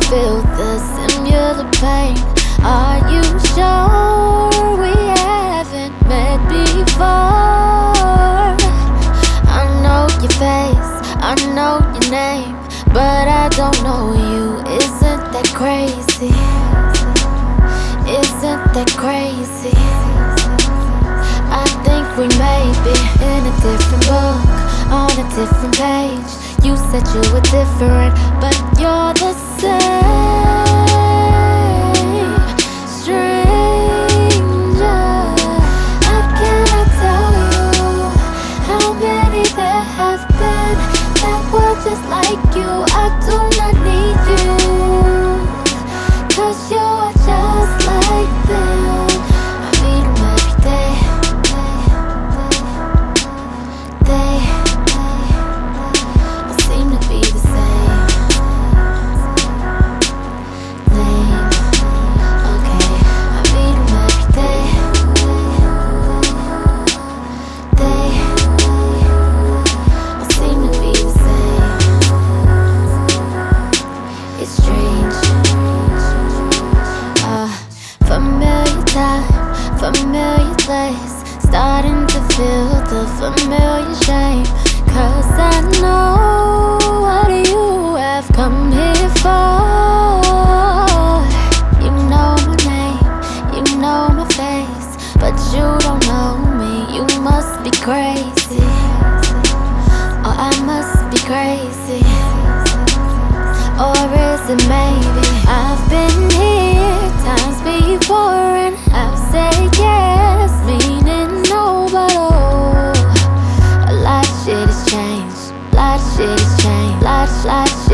feel the similar pain. Are you sure we haven't met before? I know your face, I know your name, but I don't know you. Isn't that crazy? Isn't that crazy? I think we may be in a different book, on a different page. You said you were different, but you're the same. Stranger, I cannot tell you how many there have been that were just like you. I do not need you, 'cause you're just like them. I meet them every day. They all seem to be the same. Lame. Okay, I meet them every day. They all seem to be the same. It's strange. Familiar time, familiar place, starting to feel the familiar shame. 'Cause I know what you have come here for. You know my name, you know my face, but you don't know me. You must be crazy, or I must be crazy. Or is it maybe I've been here times before and I've said yes, meaning no, but oh, a lot of shit has changed. A lot of shit has changed. Lot